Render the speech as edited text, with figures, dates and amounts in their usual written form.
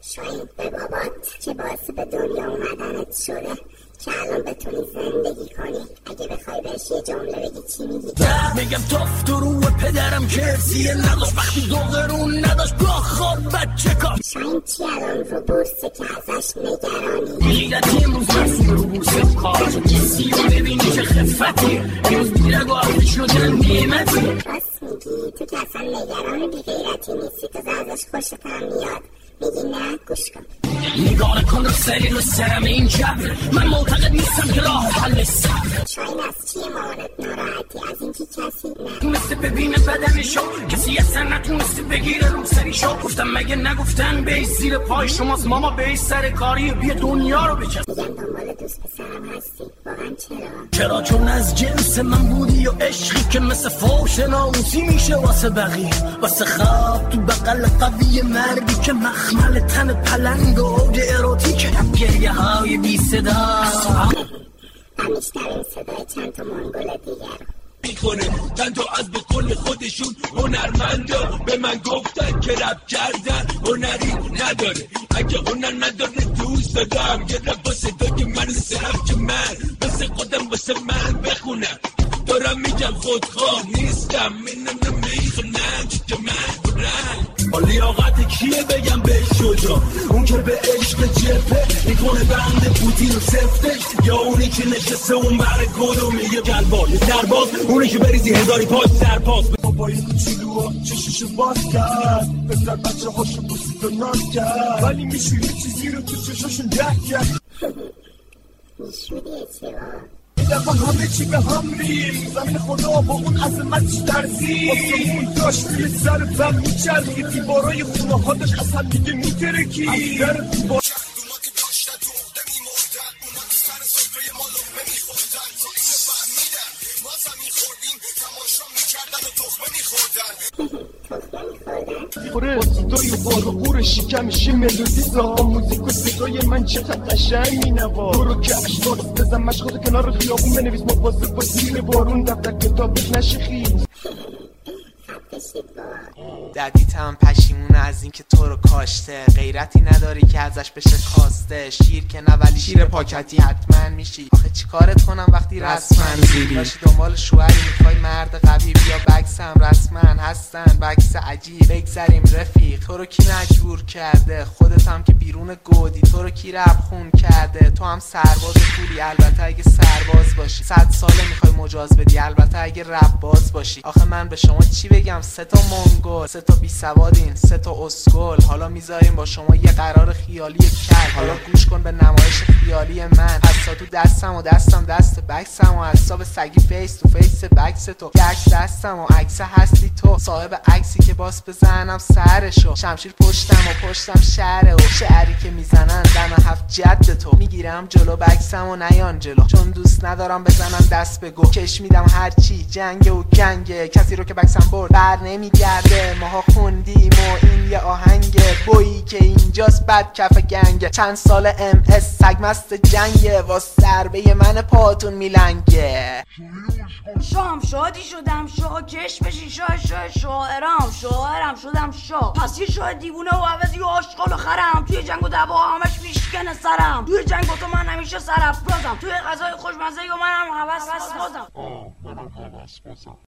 شاید به بابات که باعث به دنیا اومدنت شده که الان بتونی زندگی کنی. اگه بخوای بهش یه جمله بگی چی میگی؟ میگم توف تو رو پدرم که ارسیه نداشت وقتی دو قرون نداشت بخواب بچه کار. شاید چی الان رو بورسه که ازش نگرانی؟ غیرتی امروز مرسوم رو بورسه کار تو کسی رو ببینی چه خفتیه امروز بیرگ و عقلی شده نیمتیه. راست میگی تو که اصلا نگران بی غیرتی نیستی، تو ازش خوشت هم میاد میگی نه گوش کن. نگاه کن رو سری رو سرم این جبر من معتقد نیستم که راه حل صبر. شاید از چیه مامانت ناراحتی؟ از اینکه کسی نه تونسته ببینه بدنشو کسی اصلا نتونسته بگیره رو سریشو. گفتم مگه نگفتن بیش زیر پای شماست ماما بیش سر کاری بیا دنیا رو بچست. میگم دنبال دوست پسرم هستی واقعا چرا؟ چون از جنس من بودی و عشقی که مثل فوش ناموسی میشه واسه بقیه واسه خواب تو بقل قوی مردی که مخمل تن پلنگ و اوج اروتیک هم گریه های بی صدا همیشترین صدای چند تا منگل دیگر میکنه چند تا از بکل خودشون هنرمندا به من گفتن که رپ کردن هنری نداره. اگه هنر نداره دوست دادم یه رپ با صدای من صرف که من مثل خودم واسه من بخونم. دارم میگم خودخواه نیستم منم نمیخونم چه من برم با لیاقت کیه بگم به شجا اون که به عشق جبه میکنه بند پوتین و سفتش یا اونی که نشسته اون بر گلو میگه گلبال سرباز اونی که بریزی هزاری پاش سرپاس بابای کوچولو چششو باز کرد بسر بچه هاشو بسید و ناز کرد ولی میشوری چیزی رو تو چشاشون ده کرد میشوری چرا؟ دفعه همه چی به هم ریم زمین خدا با اون عظمتش درزی آسمون داشت روی سر بم میچرخی دیوارای خونه ها داشت اصلا دیگه میترکی از در دیوار اونا که داشتن توخته میمردن اونا که سر صفحه ما لقمه میخوردن تا اینو فهمیدن ما زمین خوردیم تماشا میکردن و تخمه میخوردن با صدای بار و قور شکمشی ملودی زها موزیک و صدای من چقدر قشنگ مینوا برو که اشتاق بزن مشقات کنار خیابون بنویس مواظب با زیر بارون دفتر کتابت نشه خیز. ددیتم پشیمونه از اینکه تو رو کاشته غیرتی نداری که ازش بشه کاسته شیر که نه ولی شیر پاکتی حتما میشی. آخه چی کارت کنم وقتی رسما زیری باشی دنبال شوهری میخوای مرد قوی بیا بکسم رسما هستن بکس عجیب بگذریم رفیق. تو رو کی مجبور کرده خودت هم که بیرون گودی تو رو کی رب خون کرده تو هم سرباز پولی البته اگه سرباز باشی 100 ساله میخوای مجاز بدی البته اگه رب باز باشی. آخه من به شما چی بگم 3 تا منگل 3 تا بی سوادین 3 تا اسکل حالا میذاریم با شما یه قرار خیالی کل حالا گوش کن به نمایش خیالی من حسا تو دستم و دستم دست بکسم و حساب سگی فیس تو فیس بکس تو عکس دستم و عکس هستی تو صاحب عکسی که باس بزنم سرشو شمشیر پشتم و پشتم شهره و شعری که میزنن دم هفت جد تو میگیرم جلو بکسم و نیان جلو چون دوست ندارم بزنم دست به گو کش میدم هرچی جنگ و گنگه کسی رو که بکسم برد بر نمیگرده ماها خوندیم و این یه آهنگ بویی که اینجاست بد کف گنگه چند سال MS سگ مست جنگه واس ضربه من پاتون میلنگه. شام شادی شدم شا کش بشی شاعرم شدم شا پس یه شاه دیوونه و عوضی و عاشقال و خرم توی جنگ و دعوا همش میشکنه سرم توی جنگ با تو من همیشه سرافرازم توی غذای خوشمزه و منم هوس بازم